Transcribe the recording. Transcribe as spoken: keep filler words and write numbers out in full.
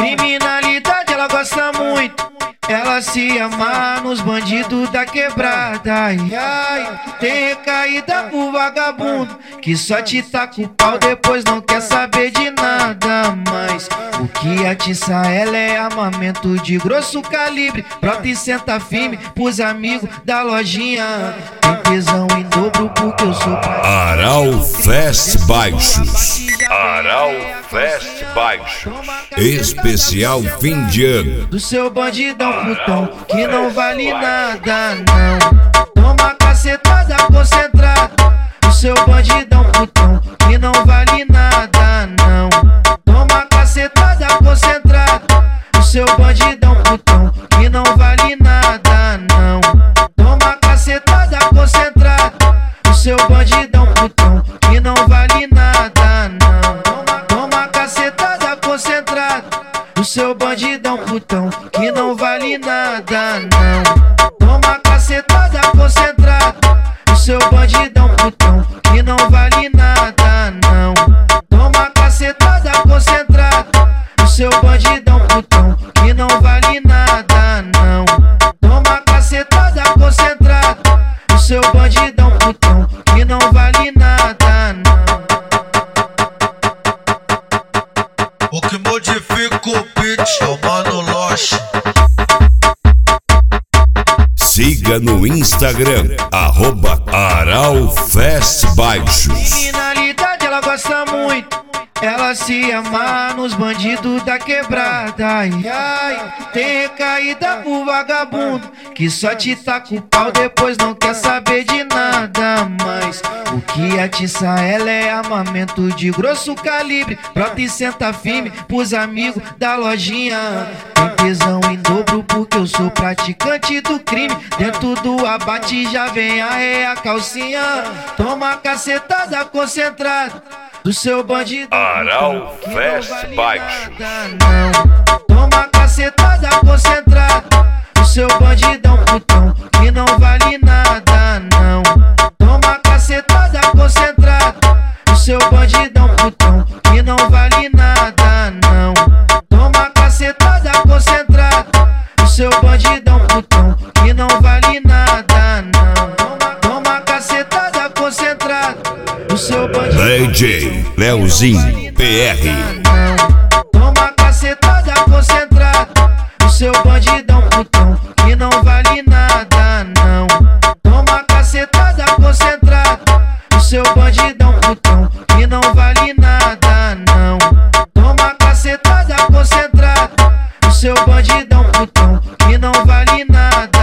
Criminalidade ela gosta muito, ela se amarra nos bandidos da quebrada. Ai, ai, tem recaída pro vagabundo que só te taca o pau, depois não quer saber de nada mais. O que atiça ela é armamento de grosso calibre, brota e senta firme pros amigos da lojinha. Tem tesão em dobro porque eu sou pra... Aral Fest Baixos. Aral Fest Baixos. Especial fim de ano. Do seu bandidão putão que não vale nada não. Toma cacetada concentrada. Do seu bandidão putão que não vale nada não. Toma cacetada concentrada. Do seu bandidão putão que não vale nada não. Toma cacetada concentrada. Do seu bandidão putão que não vale nada não. Toma, toma cacetada concentrada. Do seu bandidão putão que não vale nada não. Toma cacetada concentrada. Do seu bandidão putão que não vale nada não. Toma cacetada concentrada. Do seu bandidão putão que não vale nada não. Toma cacetada concentrada. Do seu bandidão putão que não vale nada não. O que modifica o beat é o Mano Loche. Siga no Instagram, arroba Aral Fest Baixos. Criminalidade ela gosta muito, ela se amarra nos bandidos da quebrada. Ai, ai, tem recaída pro vagabundo que só te taca o pau, depois não quer saber de nada mais. O que atiça ela é armamento de grosso calibre, brota e senta firme pros amigos da lojinha. Tem tesão em dobro porque eu sou praticante do crime. Dentro do abate já vem a reia calcinha. Toma cacetada concentrada. Do seu bandido Aral Fest Baixos. Toma cacetada concentrada. Do seu bandidão putão que não vale nada não. Toma cacetada concentrada. Do seu bandidão putão que não vale nada não. Toma cacetada concentrada. Do seu bandidão putão que não vale nada não. Toma, toma cacetada concentrada. Do seu bandidão D J Leozinho P R. Toma cacetada concentrada. Do seu bandidão putão que não vale nada não. Toma cacetada concentrada. Do seu bandidão putão que não vale nada não. Toma cacetada concentrada. Do seu bandidão putão que não vale nada.